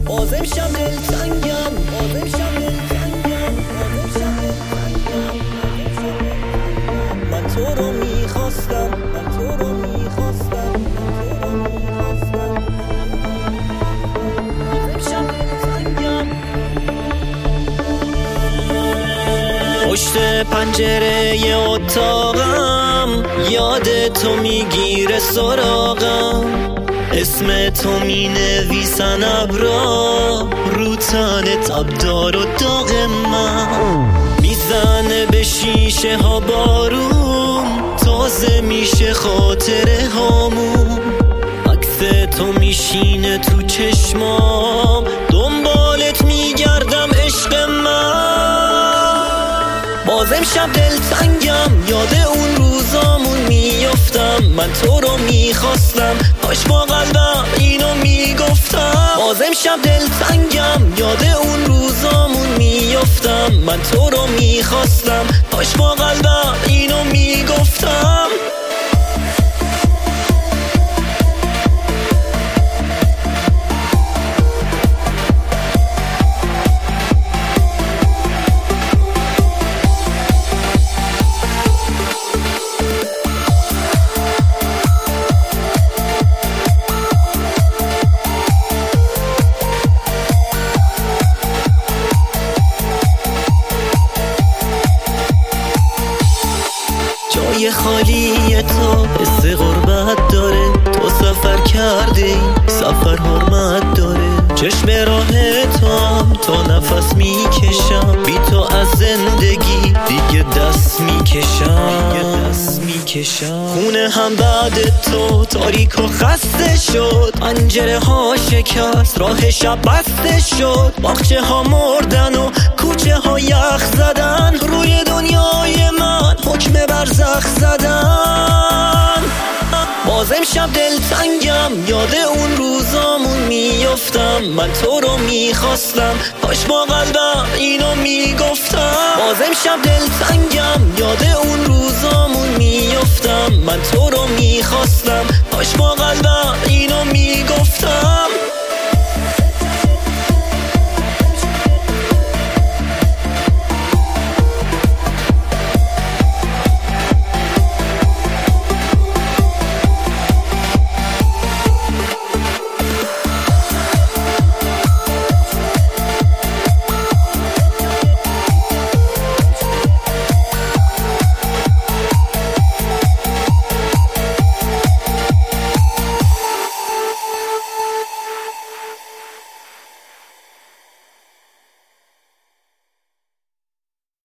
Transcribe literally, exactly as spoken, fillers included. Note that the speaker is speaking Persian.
بازم شب دلتنگم، بازم شب دلتنگم، بازم شب دلتنگم. من تو رو میخواستم، من تو رو میخواستم، من تو رو میخواستم. بازم شب دلتنگم. پشت پنجره اتاقم یاد تو میگیره سراغم، اسم تو می نویسن ابرا رو تن تبدار و داغ من، میزنه به شیشه ها بارون، تازه میشه خاطره هامون، عکس تو میشینه تو چشمام، دنبالت میگردم عشق من. بازم شب دلتنگم، یاد اون روزامون میافتم، من تو رو میخواستم، کاش با قلبم اینو میگفتم. بازم شب دلتنگم، یاد اون روزامون میافتم، من تو رو میخواستم، کاش با قلبم اینو میگفتم. جای خالی تو حس غربت داره، تو سفر کرده سفر حرمت داره، چشم راه تو تا نفس میکشم، بی تو از زندگی دیگه دست میکشم، دیگه دست میکشم. خونه هم بعد تو تاریک و خسته شد، پنجره ها شکست، راه شب بسته شد، باغچه ها مردن و کوچه ها یخ زدن، روی دنیای من حکم برزخ زدن. بازم شب دلتنگم، یاد اون روزامون میافتم، من تو رو میخواستم، کاش با قلبم اینو میگفتم. بازم شب دلتنگم، یاد اون روزامون میافتم، من تو رو میخواستم، کاش با قلبم اینو میگفتم.